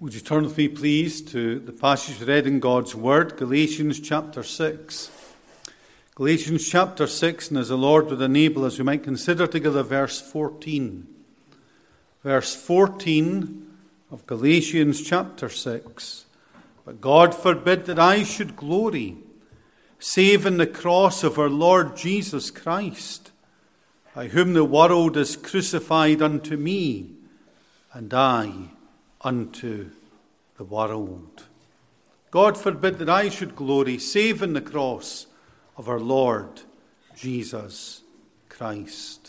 Would you turn with me, please, to the passage read in God's Word, Galatians chapter 6. Galatians chapter 6, and as the Lord would enable us, we might consider together verse 14. Verse 14 of Galatians chapter 6. But God forbid that I should glory, save in the cross of our Lord Jesus Christ, by whom the world is crucified unto me, and I unto the world. God forbid that I should glory, save in the cross of our Lord Jesus Christ.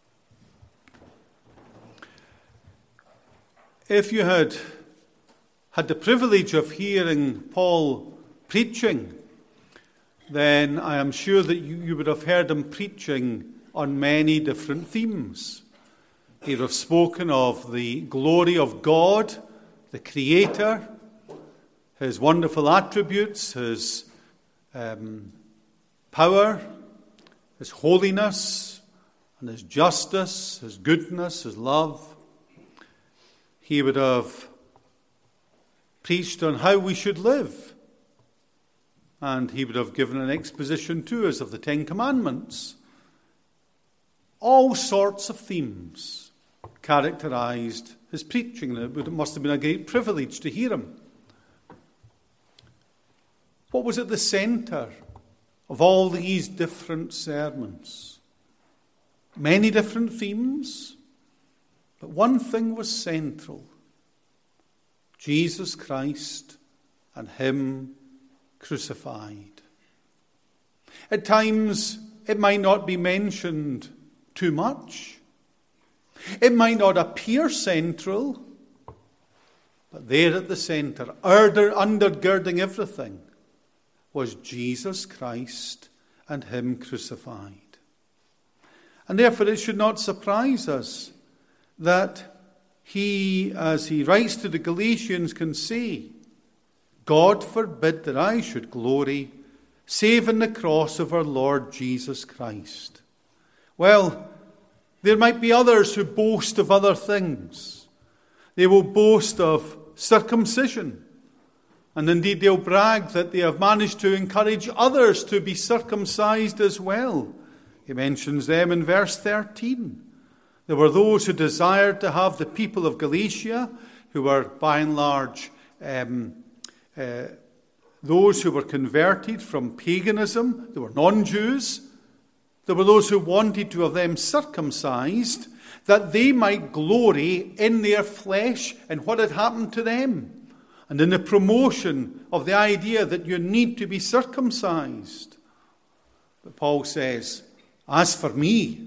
If you had the privilege of hearing Paul preaching, then I am sure that you would have heard him preaching on many different themes. He would have spoken of the glory of God, the Creator, His wonderful attributes, His power, His holiness, and His justice, His goodness, His love. He would have preached on how we should live, and he would have given an exposition to us of the Ten Commandments. All sorts of themes characterized his preaching. It must have been a great privilege to hear him. What was at the center of all these different sermons? Many different themes, but one thing was central: Jesus Christ and Him crucified. At times, it might not be mentioned too much. It might not appear central, but there at the center, undergirding everything, was Jesus Christ and Him crucified. And therefore it should not surprise us that he, as he writes to the Galatians, can say, God forbid that I should glory, save in the cross of our Lord Jesus Christ. Well, there might be others who boast of other things. They will boast of circumcision. And indeed they'll brag that they have managed to encourage others to be circumcised as well. He mentions them in verse 13. There were those who desired to have the people of Galatia, who were by and large those who were converted from paganism. They were non-Jews. There were those who wanted to have them circumcised, that they might glory in their flesh and what had happened to them, and in the promotion of the idea that you need to be circumcised. But Paul says, as for me,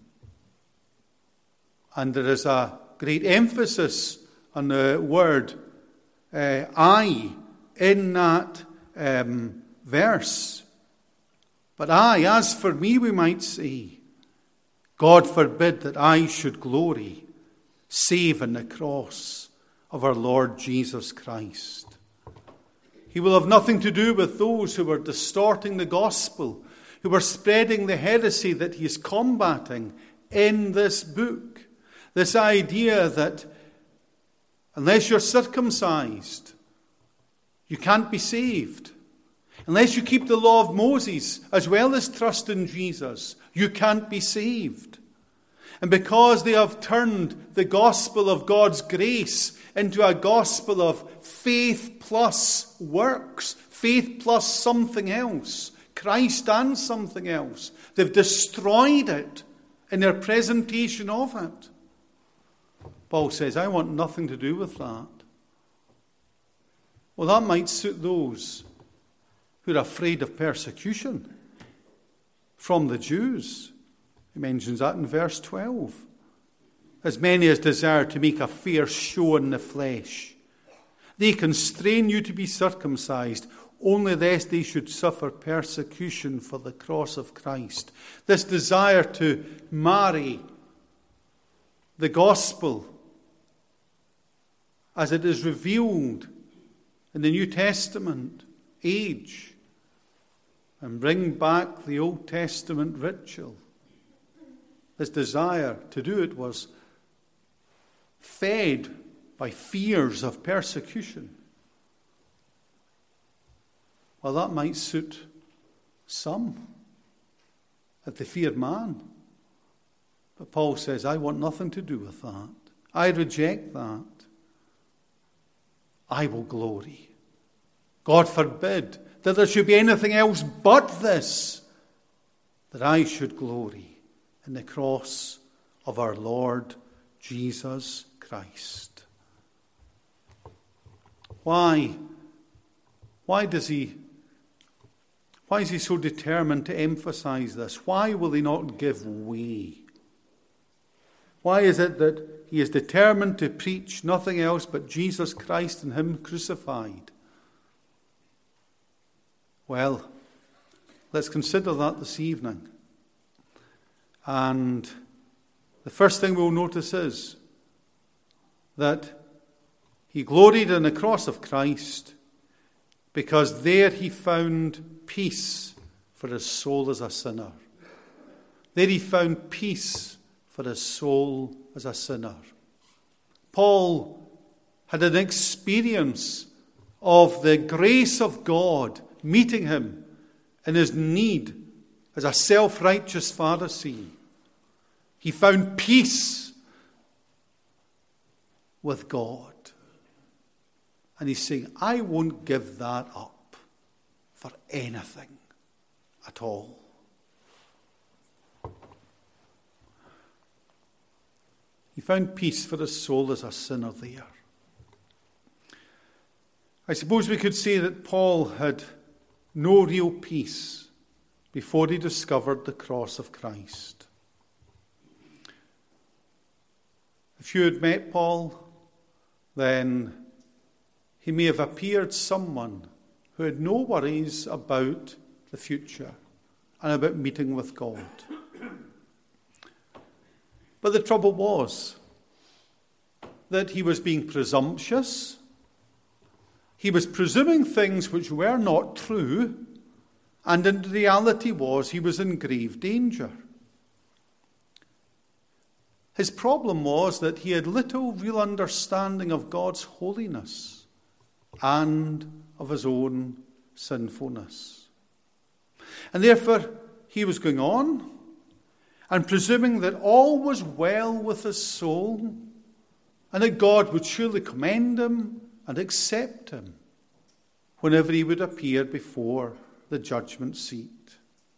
and there is a great emphasis on the word I in that verse. But I, as for me, we might say, God forbid that I should glory, save in the cross of our Lord Jesus Christ. He will have nothing to do with those who are distorting the gospel, who are spreading the heresy that he is combating in this book. This idea that unless you're circumcised, you can't be saved. Unless you keep the law of Moses as well as trust in Jesus, you can't be saved. And because they have turned the gospel of God's grace into a gospel of faith plus works, faith plus something else, Christ and something else, they've destroyed it in their presentation of it. Paul says, I want nothing to do with that. Well, that might suit those who are afraid of persecution from the Jews. He mentions that in verse 12. As many as desire to make a fair show in the flesh, they constrain you to be circumcised, only lest they should suffer persecution for the cross of Christ. This desire to marry the gospel as it is revealed in the New Testament age and bring back the Old Testament ritual. This desire to do it was fed by fears of persecution. Well, that might suit some, if they feared man. But Paul says, I want nothing to do with that. I reject that. I will glory. God forbid that there should be anything else but this, that I should glory in the cross of our Lord Jesus Christ. Why is he so determined to emphasize this? Why will he not give way? Why is it that he is determined to preach nothing else but Jesus Christ and him crucified? Well, let's consider that this evening. And the first thing we'll notice is that he gloried in the cross of Christ because there he found peace for his soul as a sinner. There he found peace for his soul as a sinner. Paul had an experience of the grace of God meeting him in his need as a self-righteous Pharisee. He found peace with God. And he's saying, I won't give that up for anything at all. He found peace for his soul as a sinner there. I suppose we could say that Paul had no real peace before he discovered the cross of Christ. If you had met Paul, then he may have appeared someone who had no worries about the future and about meeting with God. But the trouble was that he was being presumptuous. He was presuming things which were not true, and in reality was he was in grave danger. His problem was that he had little real understanding of God's holiness and of his own sinfulness. And therefore, he was going on and presuming that all was well with his soul and that God would surely commend him and accept him whenever he would appear before the judgment seat.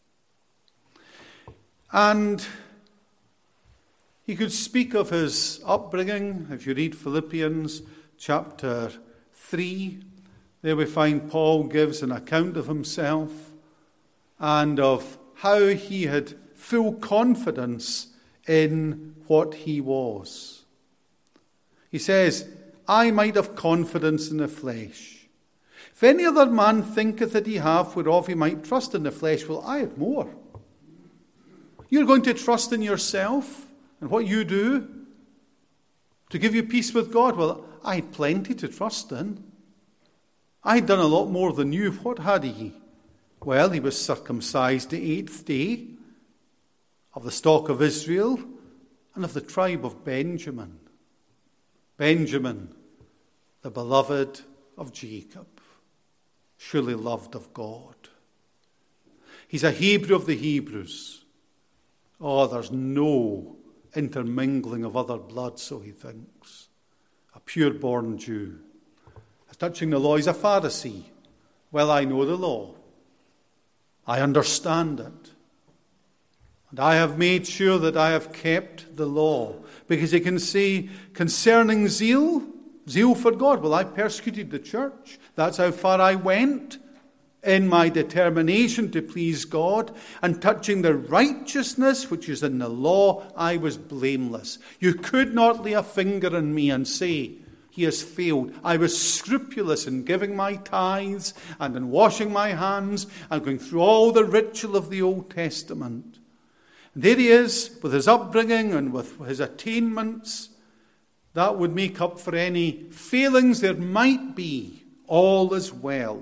And he could speak of his upbringing. If you read Philippians chapter 3, there we find Paul gives an account of himself and of how he had full confidence in what he was. He says, I might have confidence in the flesh. If any other man thinketh that he hath whereof he might trust in the flesh, well, I had more. You're going to trust in yourself and what you do to give you peace with God? Well, I had plenty to trust in. I had done a lot more than you. What had he? Well, he was circumcised the 8th day, of the stock of Israel, and of the tribe of Benjamin. Benjamin, the beloved of Jacob, surely loved of God. He's a Hebrew of the Hebrews. Oh, there's no intermingling of other blood, so he thinks. A pure-born Jew. As touching the law, he's a Pharisee. Well, I know the law. I understand it. And I have made sure that I have kept the law. Because he can say, concerning zeal for God, well, I persecuted the church. That's how far I went in my determination to please God. And touching the righteousness which is in the law, I was blameless. You could not lay a finger on me and say, he has failed. I was scrupulous in giving my tithes and in washing my hands and going through all the ritual of the Old Testament. And there he is with his upbringing and with his attainments. That would make up for any failings there might be. All is well.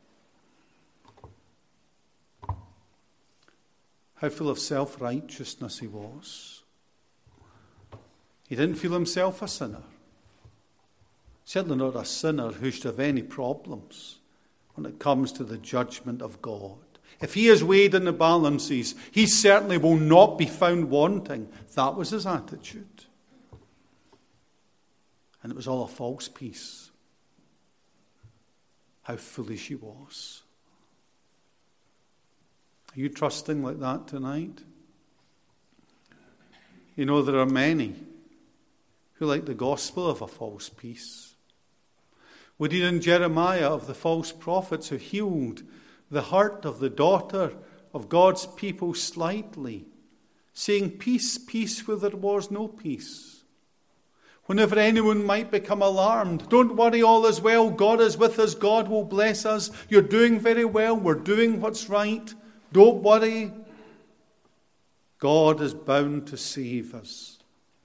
How full of self-righteousness he was. He didn't feel himself a sinner. certainly not a sinner who should have any problems when it comes to the judgment of God. If he is weighed in the balances, he certainly will not be found wanting. That was his attitude. And it was all a false peace. How foolish he was. Are you trusting like that tonight? You know, there are many who like the gospel of a false peace. We read in Jeremiah of the false prophets who healed the heart of the daughter of God's people slightly, saying, peace, peace, where there was no peace. Whenever anyone might become alarmed, don't worry, all is well. God is with us. God will bless us. You're doing very well. We're doing what's right. Don't worry. God is bound to save us.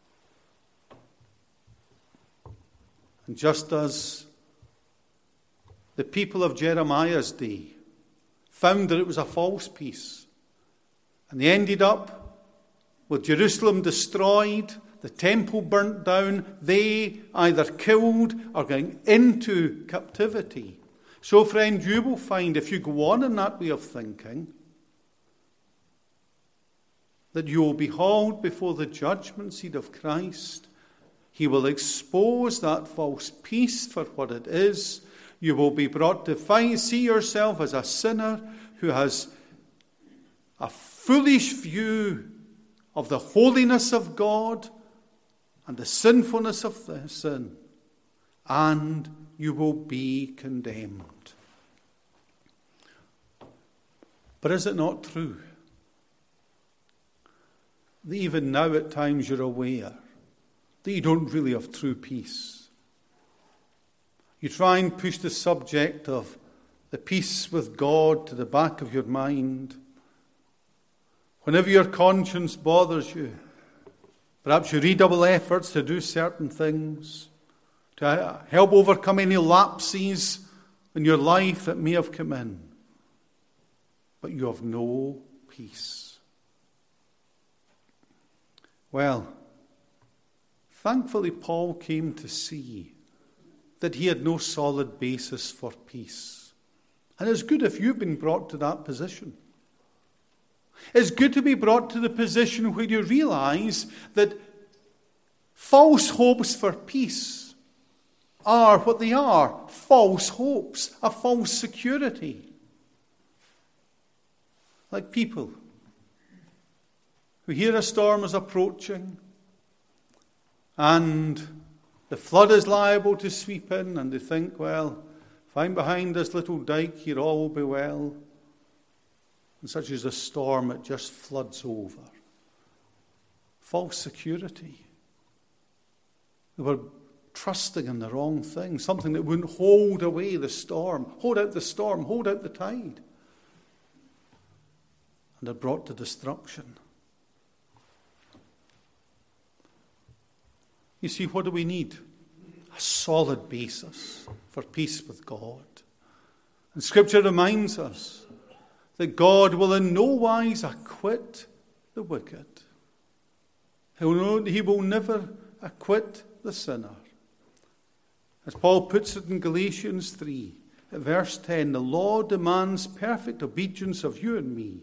And just as the people of Jeremiah's day found that it was a false peace, and they ended up with Jerusalem destroyed, the temple burnt down, they either killed or going into captivity. So, friend, you will find, if you go on in that way of thinking, that you will be hauled before the judgment seat of Christ. He will expose that false peace for what it is. You will be brought to see yourself as a sinner who has a foolish view of the holiness of God and the sinfulness of the sin, and you will be condemned. But is it not true that even now at times you're aware that you don't really have true peace? You try and push the subject of the peace with God to the back of your mind. Whenever your conscience bothers you, perhaps you redouble efforts to do certain things, to help overcome any lapses in your life that may have come in. But you have no peace. Well, thankfully Paul came to see that he had no solid basis for peace. And it's good if you've been brought to that position. It's good to be brought to the position where you realize that false hopes for peace are what they are. False hopes, a false security. Like people who hear a storm is approaching and the flood is liable to sweep in, and they think, well, if I'm behind this little dike here, all will be well. And such as a storm, it just floods over. False security. They were trusting in the wrong thing, something that wouldn't hold away the storm, hold out the storm, hold out the tide. And they're brought to destruction. You see, what do we need? A solid basis for peace with God. And Scripture reminds us that God will in no wise acquit the wicked. He will never acquit the sinner. As Paul puts it in Galatians 3, at verse 10, the law demands perfect obedience of you and me.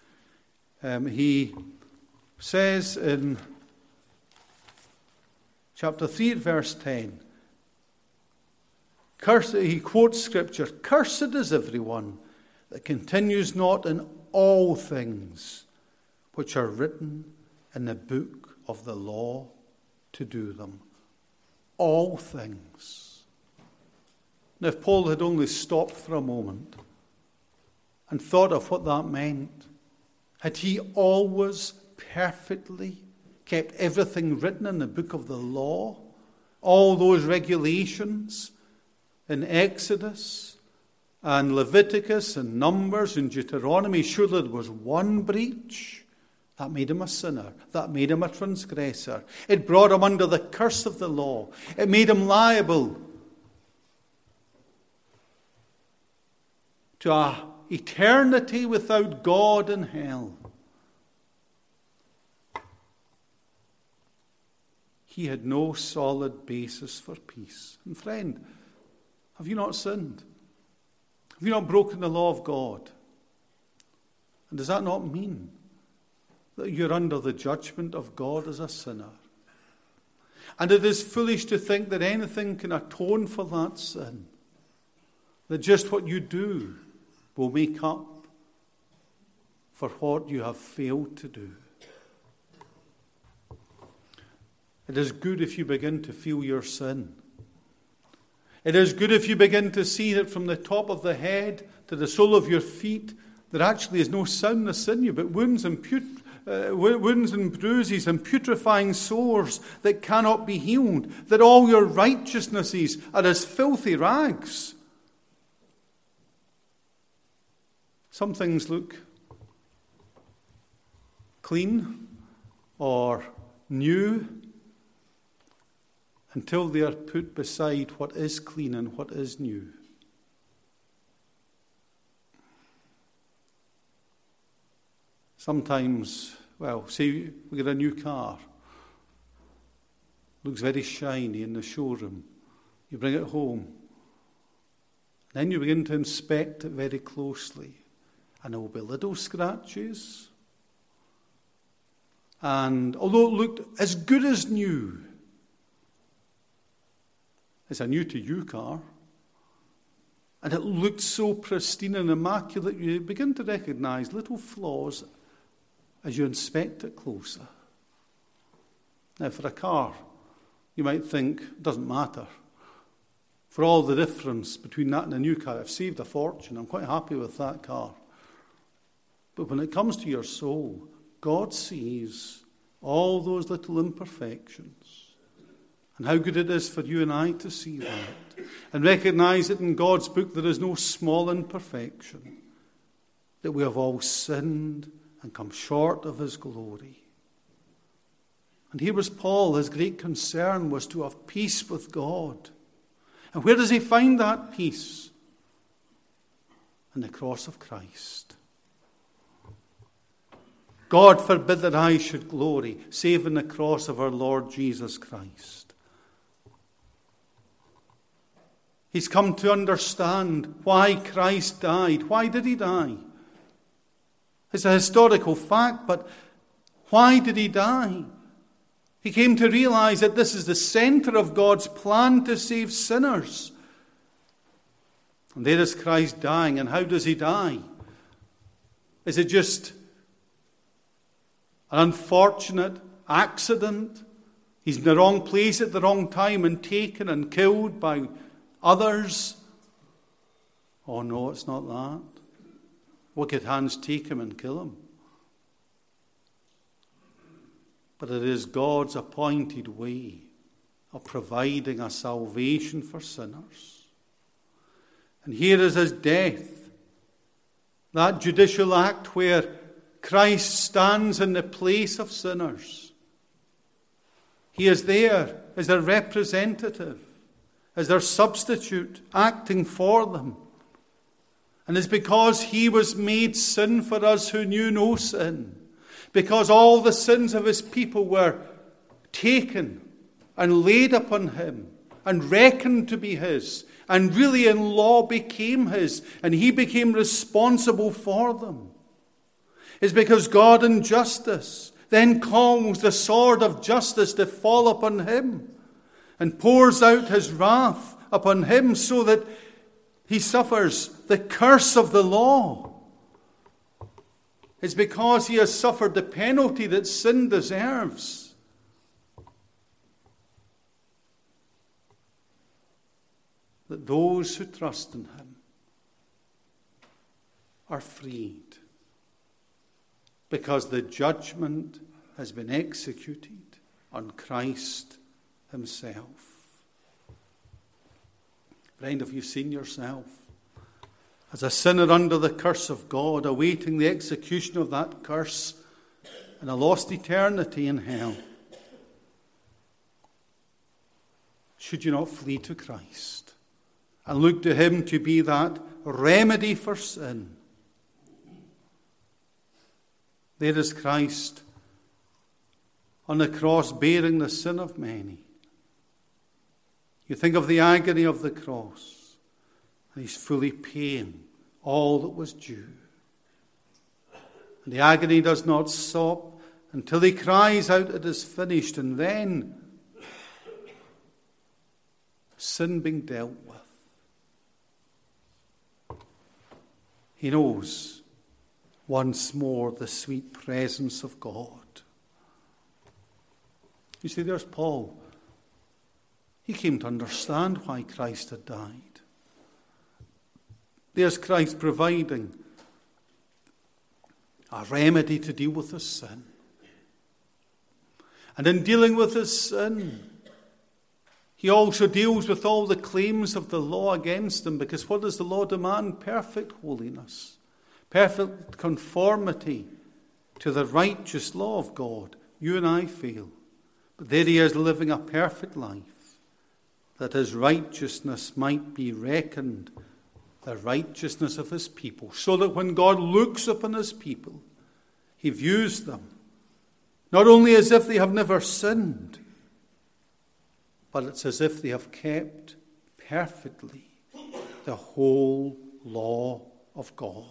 He says in chapter 3, verse 10, he quotes Scripture, "Cursed is everyone that continues not in all things which are written in the book of the law to do them." All things. Now, if Paul had only stopped for a moment and thought of what that meant, had he always perfectly kept everything written in the book of the law, all those regulations in Exodus and Leviticus and Numbers and Deuteronomy, surely there was one breach. That made him a sinner. That made him a transgressor. It brought him under the curse of the law. It made him liable to an eternity without God in hell. he had no solid basis for peace. And friend, have you not sinned? Have you not broken the law of God? And does that not mean that you're under the judgment of God as a sinner? And it is foolish to think that anything can atone for that sin, that just what you do will make up for what you have failed to do. It is good if you begin to feel your sin. It is good if you begin to see that from the top of the head to the sole of your feet, there actually is no soundness in you, but wounds and bruises and putrefying sores that cannot be healed, that all your righteousnesses are as filthy rags. Some things look clean or new until they are put beside what is clean and what is new. Sometimes, say we get a new car. Looks very shiny in the showroom. You bring it home. Then you begin to inspect it very closely. And there will be little scratches. And although it looked as good as new, it's a new to you car. And it looked so pristine and immaculate, you begin to recognize little flaws as you inspect it closer. Now, for a car, you might think, it doesn't matter. For all the difference between that and a new car, I've saved a fortune. I'm quite happy with that car. But when it comes to your soul, God sees all those little imperfections. And how good it is for you and I to see that. And recognize that in God's book there is no small imperfection. That we have all sinned and come short of his glory. And here was Paul, his great concern was to have peace with God. And where does he find that peace? In the cross of Christ. God forbid that I should glory, save in the cross of our Lord Jesus Christ. He's come to understand why Christ died. Why did he die? It's a historical fact, but why did he die? He came to realize that this is the center of God's plan to save sinners. And there is Christ dying. And how does he die? Is it just an unfortunate accident? He's in the wrong place at the wrong time and taken and killed by others? Oh no, it's not that. Wicked hands take him and kill him. But it is God's appointed way of providing a salvation for sinners. And here is his death, that judicial act where Christ stands in the place of sinners. He is there as their representative, as their substitute, acting for them. And it's because he was made sin for us who knew no sin. Because all the sins of his people were taken and laid upon him and reckoned to be his. And really in law became his. And he became responsible for them. It's because God in justice then calls the sword of justice to fall upon him. And pours out his wrath upon him so that he suffers the curse of the law. It's because he has suffered the penalty that sin deserves. That those who trust in him are freed. Because the judgment has been executed on Christ himself. Friend, have you seen yourself as a sinner under the curse of God, awaiting the execution of that curse and a lost eternity in hell? Should you not flee to Christ and look to him to be that remedy for sin? There is Christ on the cross bearing the sin of many. You think of the agony of the cross, and he's fully paying all that was due. And the agony does not stop until he cries out, "It is finished," and then sin being dealt with. He knows once more the sweet presence of God. You see, there's Paul. He came to understand why Christ had died. There's Christ providing a remedy to deal with his sin. And in dealing with his sin, he also deals with all the claims of the law against him, because what does the law demand? Perfect holiness, perfect conformity to the righteous law of God. You and I fail. But there he is living a perfect life, that his righteousness might be reckoned the righteousness of his people, so that when God looks upon his people, he views them not only as if they have never sinned, but it's as if they have kept perfectly the whole law of God.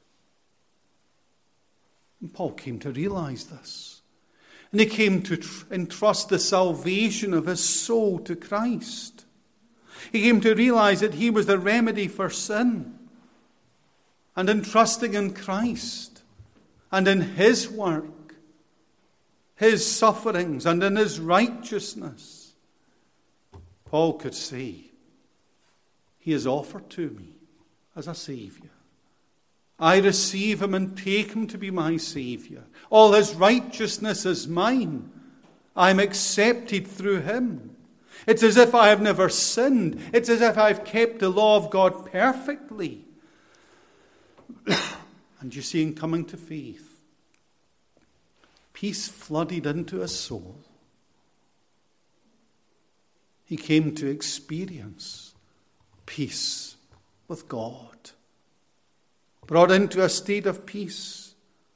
And Paul came to realize this. And he came to entrust the salvation of his soul to Christ. He came to realize that he was the remedy for sin. And in trusting in Christ and in his work, his sufferings and in his righteousness, Paul could say, he is offered to me as a Saviour. I receive him and take him to be my Saviour. All his righteousness is mine. I am accepted through him. It's as if I have never sinned. It's as if I've kept the law of God perfectly. And you see, in coming to faith, peace flooded into his soul. He came to experience peace with God, brought into a state of peace.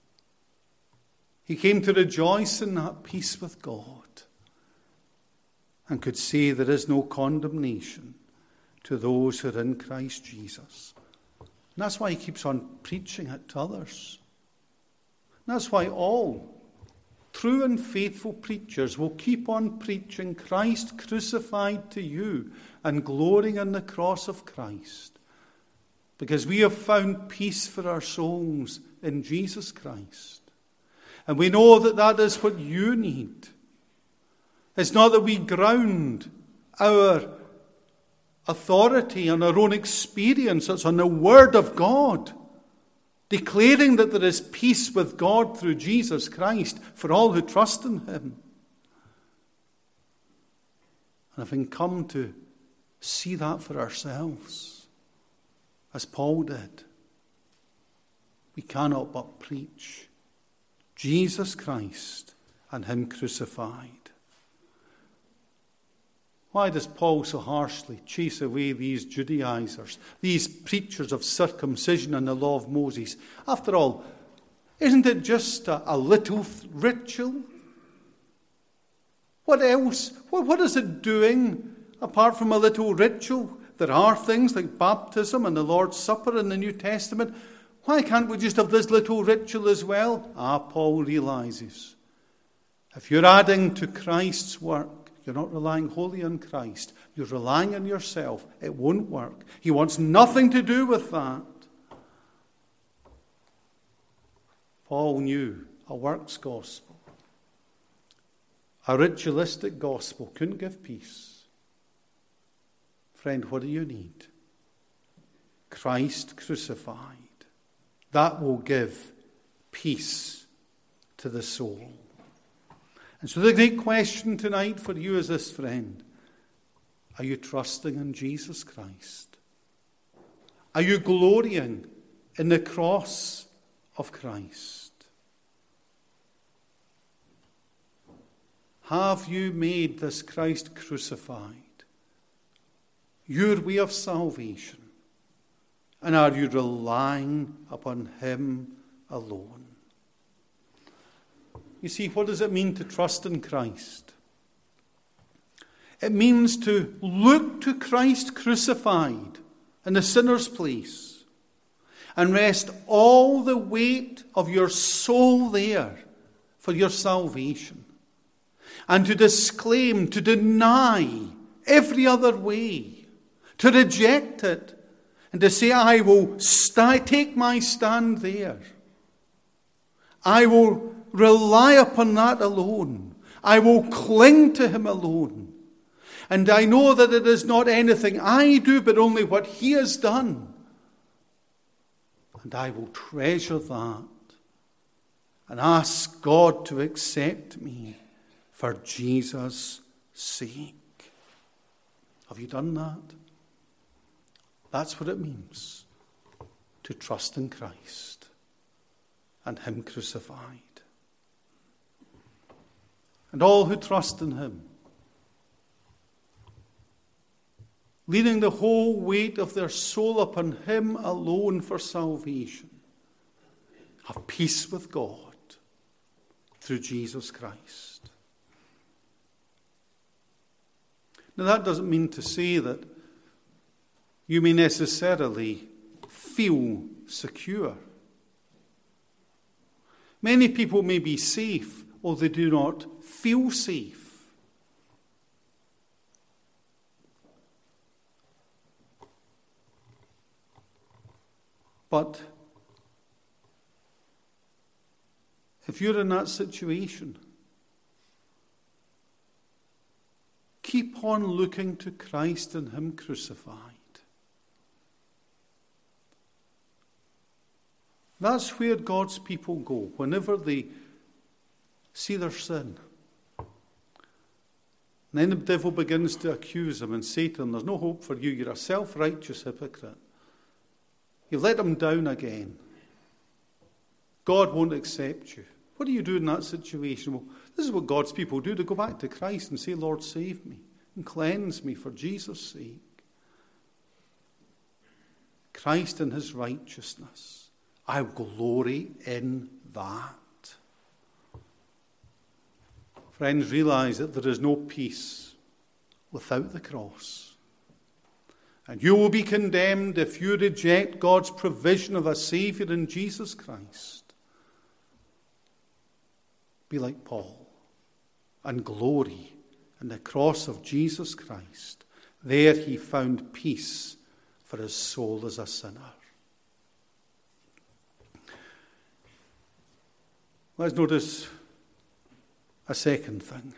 He came to rejoice in that peace with God and could say there is no condemnation to those who are in Christ Jesus. And that's why he keeps on preaching it to others. And that's why all true and faithful preachers will keep on preaching Christ crucified to you and glorying in the cross of Christ. Because we have found peace for our souls in Jesus Christ. And we know that that is what you need. It's not that we ground our authority on our own experience. It's on the Word of God, declaring that there is peace with God through Jesus Christ for all who trust in him. And having come to see that for ourselves, as Paul did, we cannot but preach Jesus Christ and him crucified. Why does Paul so harshly chase away these Judaizers, these preachers of circumcision and the law of Moses? After all, isn't it just a little ritual? What else? What is it doing apart from a little ritual? There are things like baptism and the Lord's Supper in the New Testament. Why can't we just have this little ritual as well? Paul realizes, if you're adding to Christ's work, you're not relying wholly on Christ. You're relying on yourself. It won't work. He wants nothing to do with that. Paul knew a works gospel, a ritualistic gospel couldn't give peace. Friend, what do you need? Christ crucified. That will give peace to the soul. And so the great question tonight for you is this, friend. Are you trusting in Jesus Christ? Are you glorying in the cross of Christ? Have you made this Christ crucified your way of salvation? And are you relying upon him alone? you see, what does it mean to trust in Christ? It means to look to Christ crucified in the sinner's place and rest all the weight of your soul there for your salvation. And to disclaim, to deny every other way, to reject it, and to say, I will take my stand there. I will rely upon that alone. I will cling to him alone. And I know that it is not anything I do, but only what he has done. And I will treasure that and ask God to accept me for Jesus' sake. Have you done that? That's what it means to trust in Christ and him crucified. And all who trust in him, leaning the whole weight of their soul upon him alone for salvation, have peace with God through Jesus Christ. Now that doesn't mean to say that you may necessarily feel secure. Many people may be safe, or they do not feel safe. But if you're in that situation, keep on looking to Christ and him crucified. That's where God's people go whenever they see their sin. And then the devil begins to accuse them and say to them, there's no hope for you. You're a self-righteous hypocrite. You've let him down again. God won't accept you. What do you do in that situation? Well, this is what God's people do. They go back to Christ and say, Lord, save me and cleanse me for Jesus' sake. Christ and his righteousness. I glory in that. Friends, realize that there is no peace without the cross. And you will be condemned if you reject God's provision of a Saviour in Jesus Christ. Be like Paul and glory in the cross of Jesus Christ. There he found peace for his soul as a sinner. Let's notice a second thing.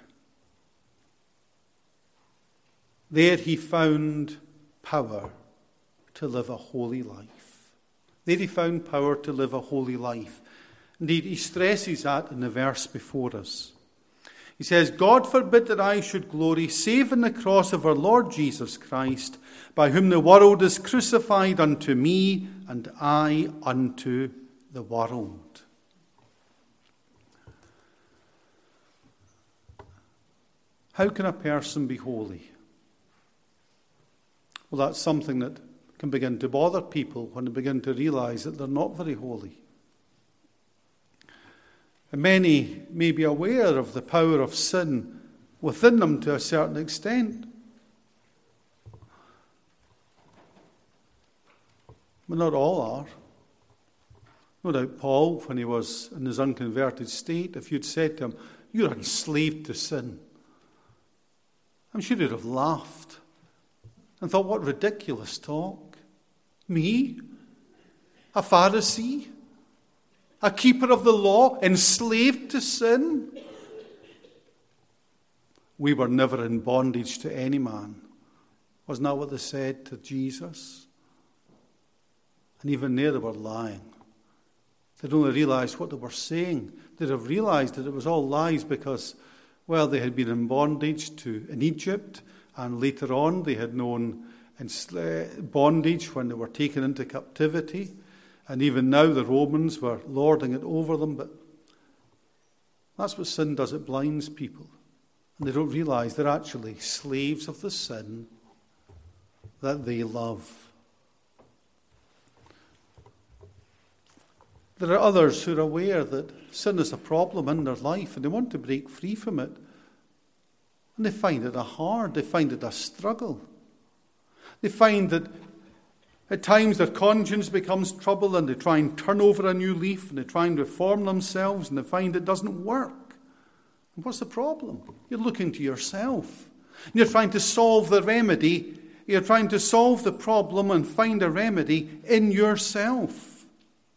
There he found power to live a holy life. There he found power to live a holy life. Indeed, he stresses that in the verse before us. He says, God forbid that I should glory save in the cross of our Lord Jesus Christ, by whom the world is crucified unto me, and I unto the world. How can a person be holy? Well, that's something that can begin to bother people when they begin to realize that they're not very holy. And many may be aware of the power of sin within them to a certain extent. But not all are. No doubt Paul, when he was in his unconverted state, if you'd said to him, you're enslaved to sin, I'm sure he'd have laughed and thought, what ridiculous talk. Me? A Pharisee? A keeper of the law? Enslaved to sin? We were never in bondage to any man. Wasn't that what they said to Jesus? And even there they were lying. They'd only realized what they were saying. They'd have realized that it was all lies because, well, they had been in bondage in Egypt, and later on they had known bondage when they were taken into captivity. And even now the Romans were lording it over them. But that's what sin does. It blinds people. And they don't realize they're actually slaves of the sin that they love. There are others who are aware that sin is a problem in their life and they want to break free from it. And they find it hard. They find it a struggle. They find that at times their conscience becomes trouble and they try and turn over a new leaf and they try and reform themselves and they find it doesn't work. And what's the problem? You're looking to yourself. You're trying to solve the remedy. You're trying to solve the problem and find a remedy in yourself.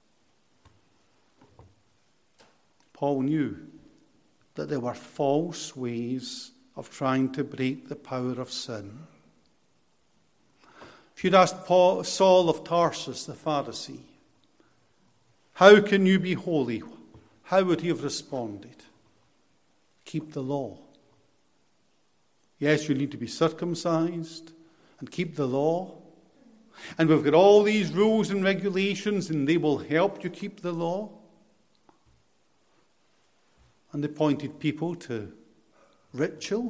Paul knew that there were false ways of trying to break the power of sin. If you'd asked Saul of Tarsus, the Pharisee, how can you be holy? How would he have responded? Keep the law. Yes, you need to be circumcised and keep the law. And we've got all these rules and regulations and they will help you keep the law. And they pointed people to ritual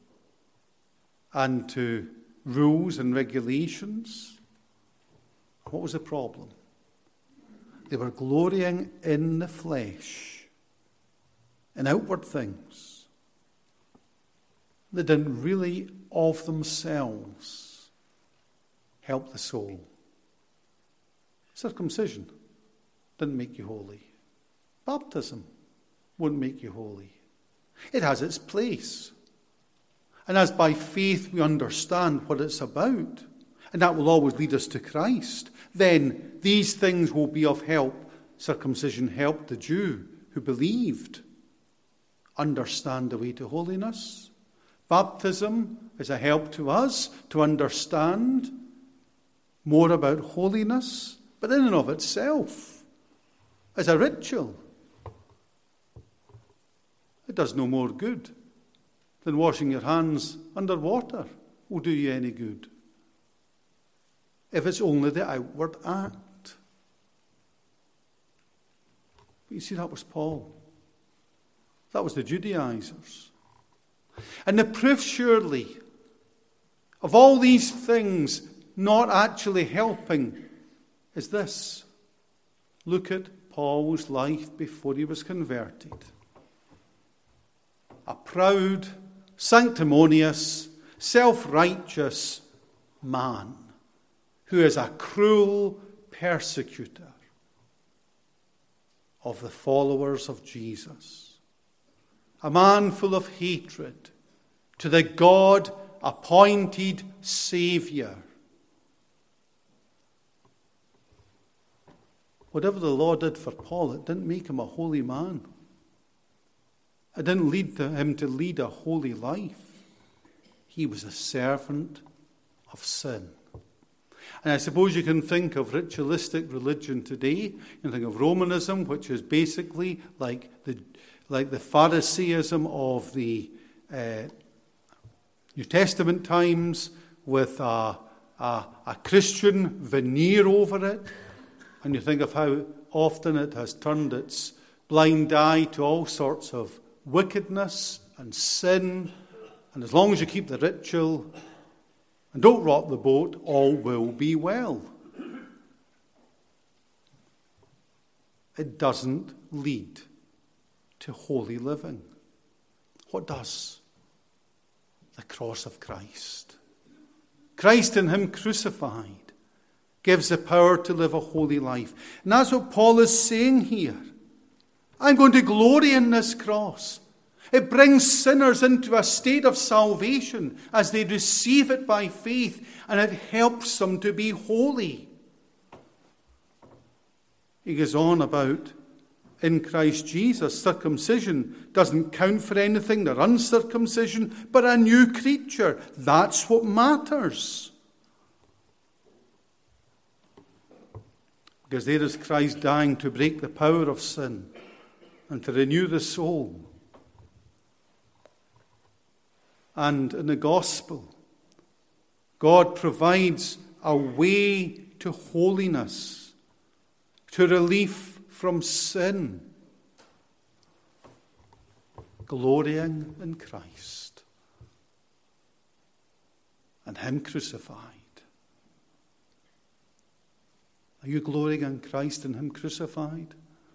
and to rules and regulations. What was the problem? They were glorying in the flesh, in outward things. They didn't really of themselves help the soul. Circumcision didn't make you holy. Baptism won't make you holy. It has its place. And as by faith we understand what it's about, and that will always lead us to Christ, then these things will be of help. Circumcision helped the Jew who believed understand the way to holiness. Baptism is a help to us to understand more about holiness, but in and of itself, as a ritual, it does no more good than washing your hands under water will do you any good, if it's only the outward act. But you see, that was Paul. That was the Judaizers. And the proof, surely, of all these things not actually helping is this. Look at Paul's life before he was converted. A proud, sanctimonious, self-righteous man who is a cruel persecutor of the followers of Jesus. A man full of hatred to the God-appointed Saviour. Whatever the law did for Paul, it didn't make him a holy man. It didn't lead him to lead a holy life. He was a servant of sin. And I suppose you can think of ritualistic religion today. You can think of Romanism, which is basically like the Pharisaism of the New Testament times, with a Christian veneer over it. And you think of how often it has turned its blind eye to all sorts of wickedness and sin. And as long as you keep the ritual and don't rock the boat, all will be well. It doesn't lead to holy living. What does? The cross of Christ. Christ and Him crucified gives the power to live a holy life. And that's what Paul is saying here. I'm going to glory in this cross. It brings sinners into a state of salvation as they receive it by faith, and it helps them to be holy. He goes on about, in Christ Jesus, circumcision doesn't count for anything, the uncircumcision, but a new creature. That's what matters. Because there is Christ dying to break the power of sin and to renew the soul. And in the gospel, God provides a way to holiness, to relief from sin, glorying in Christ and Him crucified. Are you glorying in Christ and Him crucified?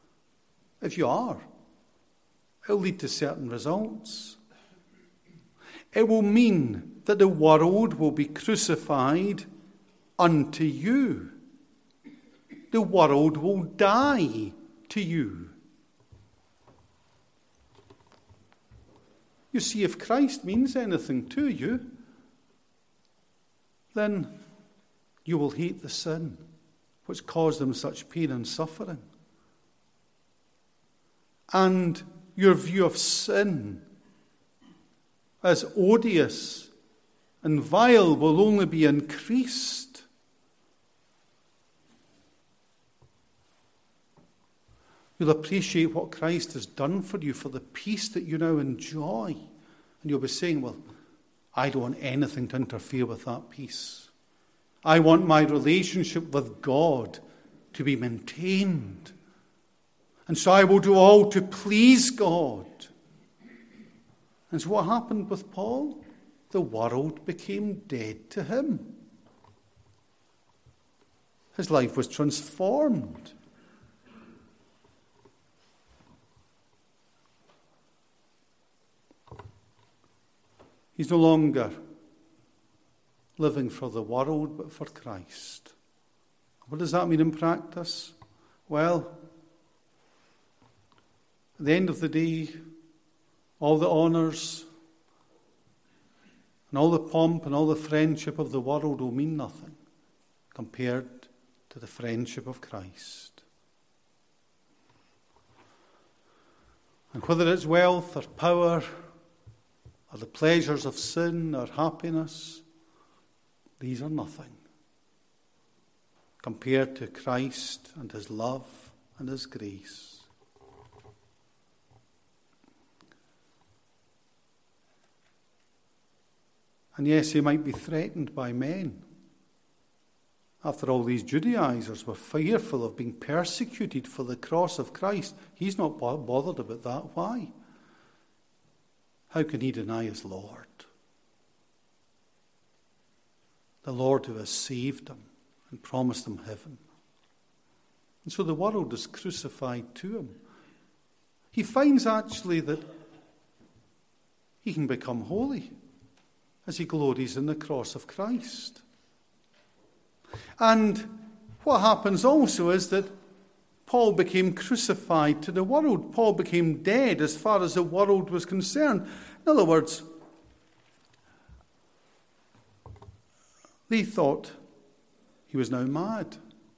If you are, it will lead to certain results. It will mean that the world will be crucified unto you. The world will die to you. You see, if Christ means anything to you, then you will hate the sin which caused them such pain and suffering. And your view of sin as odious and vile will only be increased. You'll appreciate what Christ has done for you, for the peace that you now enjoy. And you'll be saying, well, I don't want anything to interfere with that peace. I want my relationship with God to be maintained. And so I will do all to please God. And so what happened with Paul? The world became dead to him. His life was transformed. He's no longer living for the world, but for Christ. What does that mean in practice? Well, at the end of the day, all the honours and all the pomp and all the friendship of the world will mean nothing compared to the friendship of Christ. And whether it's wealth or power or the pleasures of sin or happiness, these are nothing compared to Christ and his love and his grace. And yes, he might be threatened by men. After all, these Judaizers were fearful of being persecuted for the cross of Christ. He's not bothered about that. Why? How can he deny his Lord? The Lord who has saved him and promised him heaven. And so the world is crucified to him. He finds actually that he can become holy as he glories in the cross of Christ. And what happens also is that Paul became crucified to the world. Paul became dead as far as the world was concerned. In other words, they thought he was now mad.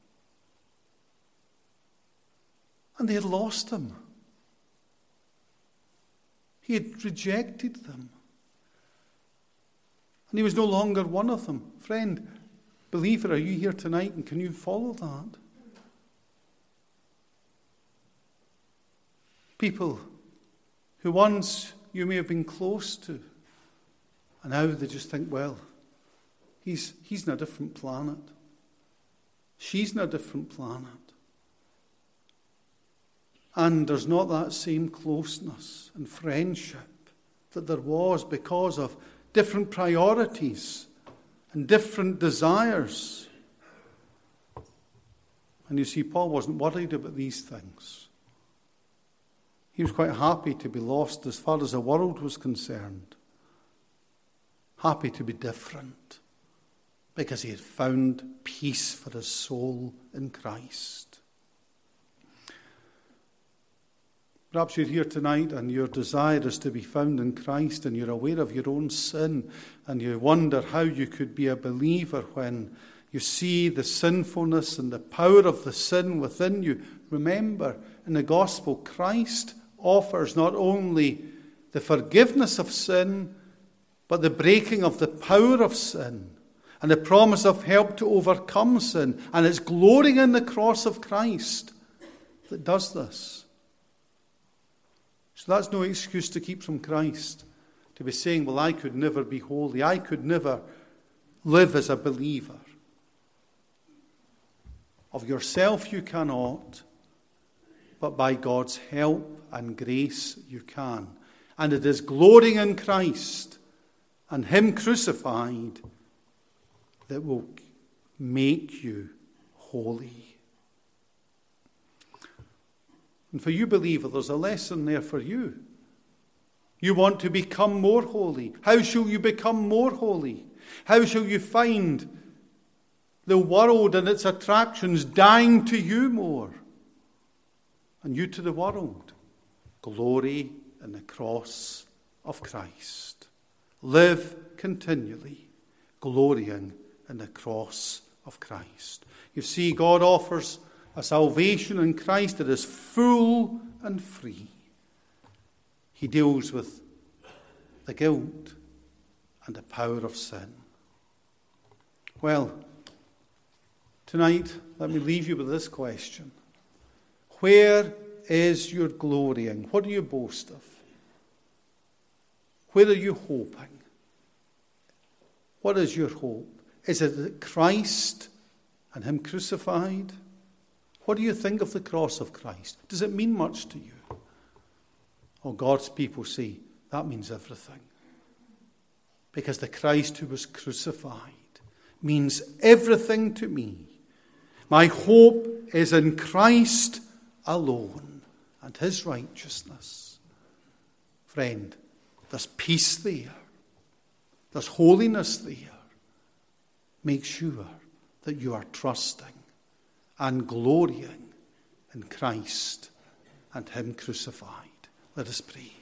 And they had lost him. He had rejected them. And he was no longer one of them. Friend, believer, are you here tonight and can you follow that? People who once you may have been close to, and now they just think, well, he's in a different planet. She's in a different planet. And there's not that same closeness and friendship that there was because of different priorities and different desires. And you see, Paul wasn't worried about these things. He was quite happy to be lost as far as the world was concerned. Happy to be different because he had found peace for his soul in Christ. Perhaps you're here tonight and your desire is to be found in Christ and you're aware of your own sin and you wonder how you could be a believer when you see the sinfulness and the power of the sin within you. Remember, in the gospel, Christ offers not only the forgiveness of sin, but the breaking of the power of sin and the promise of help to overcome sin. And it's glorying in the cross of Christ that does this. So that's no excuse to keep from Christ, to be saying, well, I could never be holy. I could never live as a believer. Of yourself you cannot, but by God's help and grace you can. And it is glorying in Christ and him crucified that will make you holy. And for you, believer, there's a lesson there for you. You want to become more holy. How shall you become more holy? How shall you find the world and its attractions dying to you more? And you to the world. Glory in the cross of Christ. Live continually glorying in the cross of Christ. You see, God offers a salvation in Christ that is full and free. He deals with the guilt and the power of sin. Well, tonight, let me leave you with this question. Where is your glorying? What do you boast of? Where are you hoping? What is your hope? Is it that Christ and Him crucified? What do you think of the cross of Christ? Does it mean much to you? Oh, God's people say, that means everything. Because the Christ who was crucified means everything to me. My hope is in Christ alone and His righteousness. Friend, there's peace there. There's holiness there. Make sure that you are trusting and glorying in Christ and Him crucified. Let us pray.